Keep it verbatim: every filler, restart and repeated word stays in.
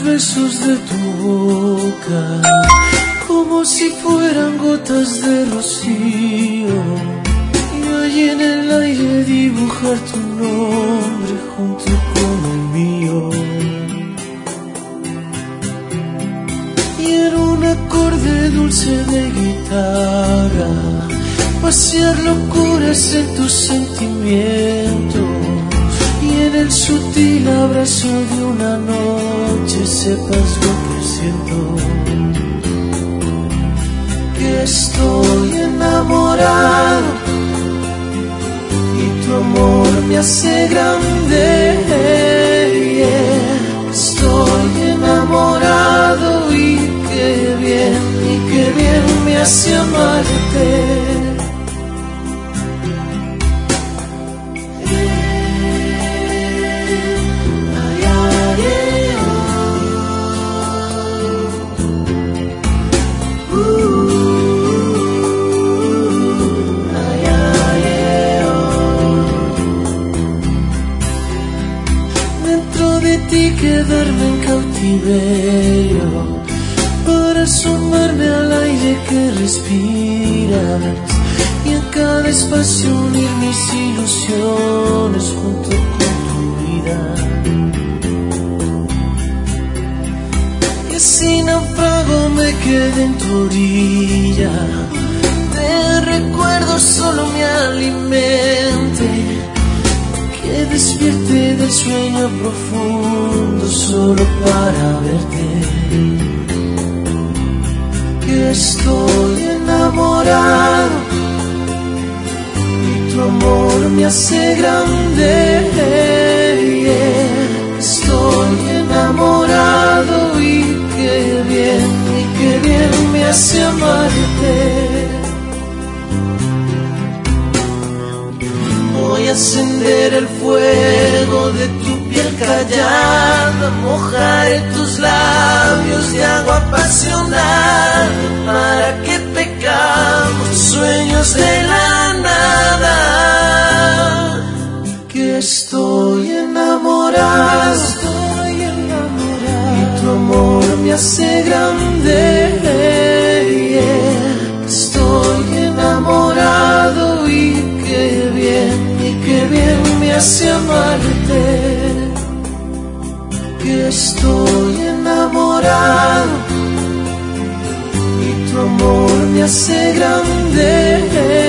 besos de tu boca, como si fueran gotas de rocío, y allí en el aire dibujar tu nombre junto con el mío. Y en un acorde dulce de guitarra, pasear locuras en tus sentimientos, y en el sutil abrazo de una noche sepas lo que siento. Que estoy enamorado y tu amor me hace grande. Yeah. Estoy enamorado y qué bien, y qué bien me hace amarte. Quedarme en cautiverio para asomarme al aire que respiras, y en cada espacio unir mis ilusiones junto con tu vida. Que si naufrago me quede en tu orilla, de recuerdos solo me alimente, que despierte del sueño profundo solo para verte. Que estoy enamorado y tu amor me hace grande. Yeah. Estoy enamorado y qué bien, y qué bien me hace amarte. Voy a encender el fuego de tu piel callada, mojaré tus labios de agua apasionada, para que pecamos sueños de la nada. Que estoy enamorado, estoy enamorado, y tu amor me hace grande. Yeah. Estoy enamorado y qué bien, qué bien me hace amarte. Que estoy enamorado y tu amor me hace grande.